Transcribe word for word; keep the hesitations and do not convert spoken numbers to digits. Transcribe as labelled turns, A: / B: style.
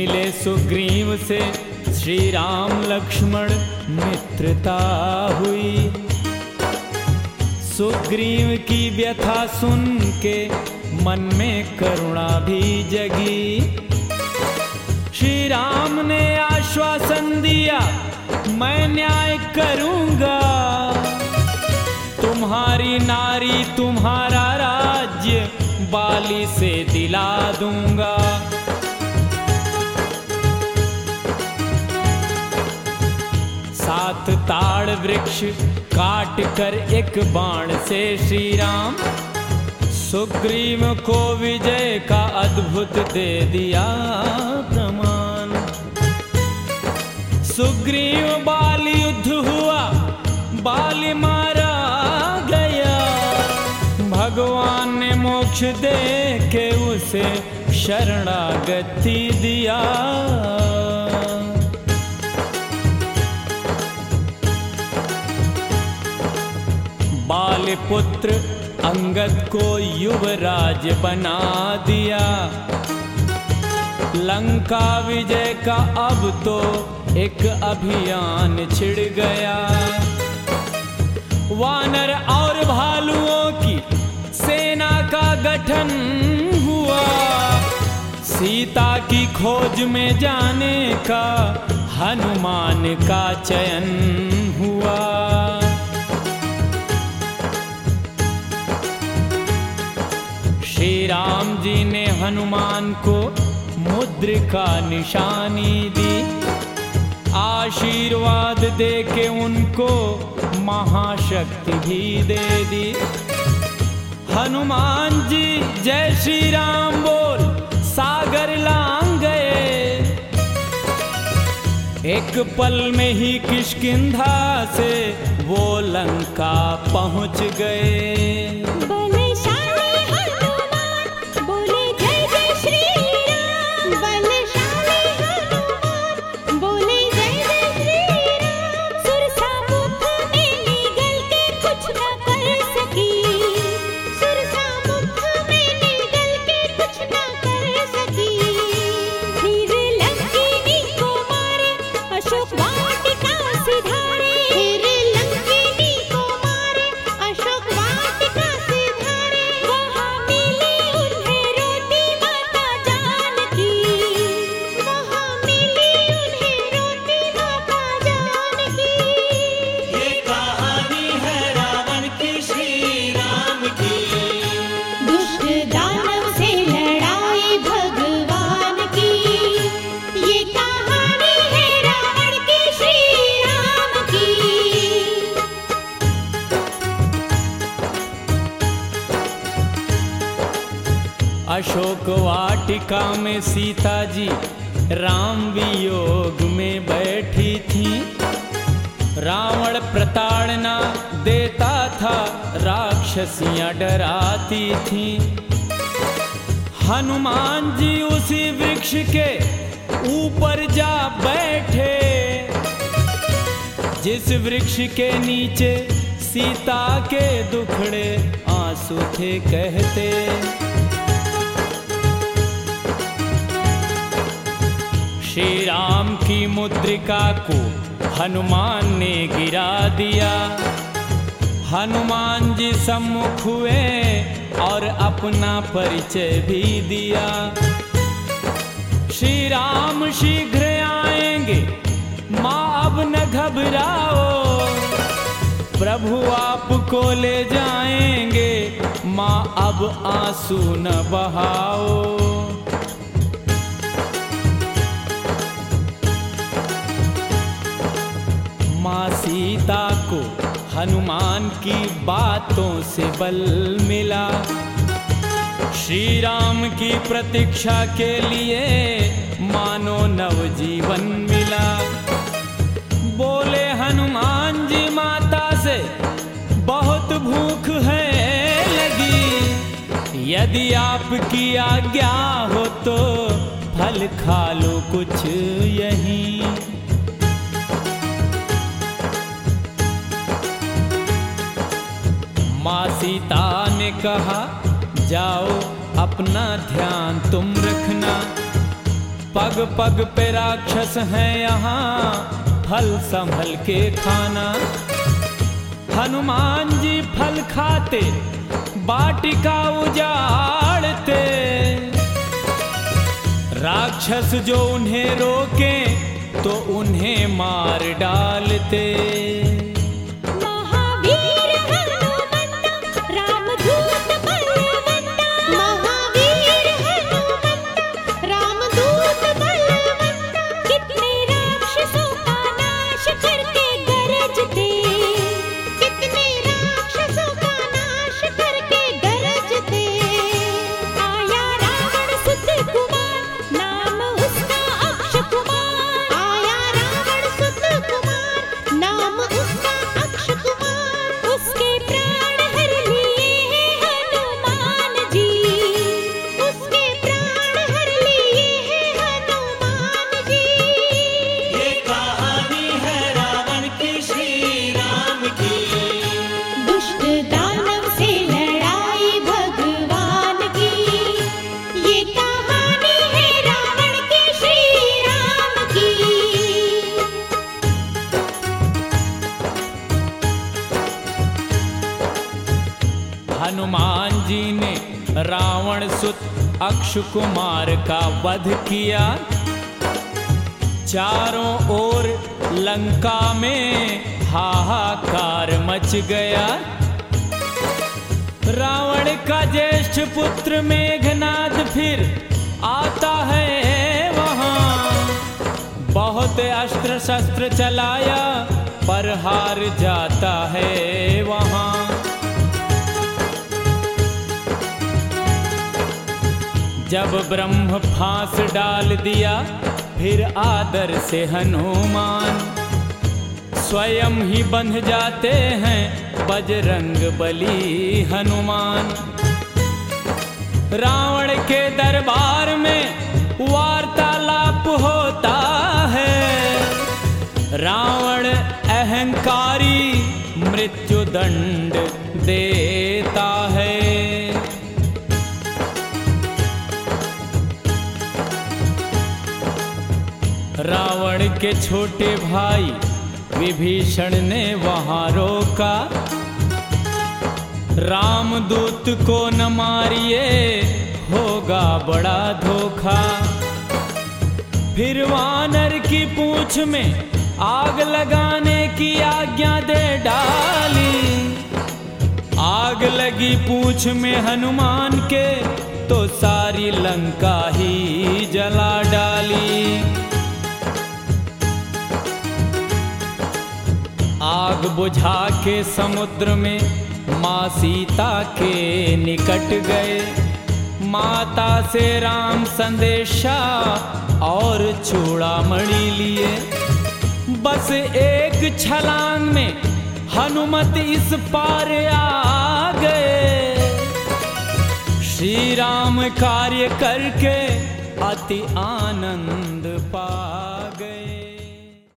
A: मिले सुग्रीव से श्री राम लक्ष्मण मित्रता हुई। सुग्रीव की व्यथा सुन के मन में करुणा भी जगी। श्री राम ने आश्वासन दिया, मैं न्याय करूंगा, तुम्हारी नारी तुम्हारा राज्य बाली से दिला दूंगा। सात ताड़ वृक्ष काट कर एक बाण से श्री राम सुग्रीव को विजय का अद्भुत दे दिया प्रमाण। सुग्रीव बाली युद्ध हुआ, बाली मारा गया, भगवान ने मोक्ष दे के उसे शरणागति दिया। बाली पुत्र अंगद को युवराज बना दिया। लंका विजय का अब तो एक अभियान छिड़ गया। वानर और भालुओं की सेना का गठन हुआ। सीता की खोज में जाने का हनुमान का चयन हुआ। श्री राम जी ने हनुमान को मुद्रिका निशानी दी। आशीर्वाद दे के उनको महाशक्ति भी दे दी। हनुमान जी जय श्री राम बोल सागर लांग गए। एक पल में ही किष्किंधा से वो लंका पहुंच गए। अशोक वाटिका में सीता जी राम वियोग में बैठी थी। रावण प्रताड़ना देता था, राक्षसियां डराती थी। हनुमान जी उसी वृक्ष के ऊपर जा बैठे, जिस वृक्ष के नीचे सीता के दुखड़े आंसू थे कहते। श्री राम की मुद्रिका को हनुमान ने गिरा दिया। हनुमान जी सम्मुख हुए और अपना परिचय भी दिया। श्री राम शीघ्र आएंगे, माँ अब न घबराओ, प्रभु आपको ले जाएंगे, माँ अब आंसू न बहाओ। माँ सीता को हनुमान की बातों से बल मिला। श्री राम की प्रतीक्षा के लिए मानो नवजीवन मिला। बोले हनुमान जी माता से बहुत भूख है लगी, यदि आपकी आज्ञा हो तो फल खा लो कुछ यहीं। माँ सीता ने कहा, जाओ अपना ध्यान तुम रखना, पग पग पे राक्षस हैं यहाँ, फल संभल के खाना। हनुमान जी फल खाते, वाटिका उजाड़ते, राक्षस जो उन्हें रोके तो उन्हें मार डालते।
B: महावीर हनुमंत रामदूत बलवंत, महावीर हनुमंत रामदूत बलवंत, कितने राक्षसों का नाश करके गरजते, कितने राक्षसों का नाश करके गरजते। आया रावण सुत कुमार, नाम उसका अक्ष कुमार, आया रावण सुत कुमार, नाम उसका अक्ष कुमार, उसके प्राण हर लिए हैं हनुमान जी, उसके प्राण हर लिए हैं हनुमान जी।
C: ये कहानी है रावण की श्री राम की,
B: दुष्ट दानव से लड़ाई भगवान की, ये कहानी है रावण की श्री राम की।
A: हनुमान जी ने रावण सुत अक्ष कुमार का वध किया। चारों ओर लंका में हाहाकार मच गया। रावण का ज्येष्ठ पुत्र मेघनाद फिर आता है वहां, बहुत अस्त्र शस्त्र चलाया पर हार जाता है वहां। जब ब्रह्म फांस डाल दिया, फिर आदर से हनुमान स्वयं ही बंध जाते हैं बजरंग बली हनुमान। रावण के दरबार में वार्तालाप होता है, रावण अहंकारी मृत्यु दंड देता है। रावण के छोटे भाई विभीषण ने वहां रोका, रामदूत को न मारिए होगा बड़ा धोखा। फिर वानर की पूंछ में आग लगाने की आज्ञा दे डाली। आग लगी पूंछ में हनुमान के तो सारी लंका ही जला डाली। आग बुझा के समुद्र में माँ सीता के निकट गए। माता से राम संदेशा और चूड़ामणि लिए। बस एक छलांग में हनुमत इस पार आ गए। श्री राम कार्य करके अति आनंद पा